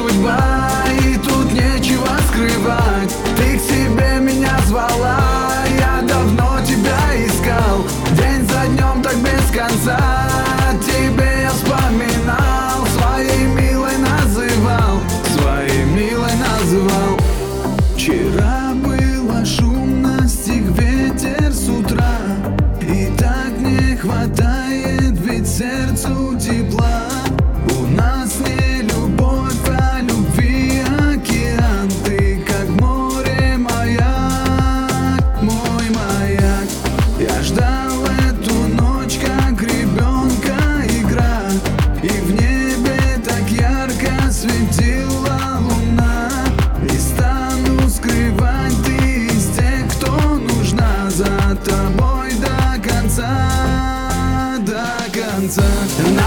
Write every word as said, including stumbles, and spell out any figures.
судьба, и тут нечего скрывать. Ты к себе меня звала, я давно тебя искал. День за днем так без конца тебе я вспоминал, своей милой называл, своей милой называл. Вчера было шумно, стих ветер с утра, и так не хватает ведь сердцу тепла. У нас не любовь, а любви океан. Ты как море, маяк, мой маяк. Я ждал эту ночь, как ребенка игра, и в небе так ярко светила луна. Не стану скрывать, ты из тех, кто нужна, за тобой до конца, до конца.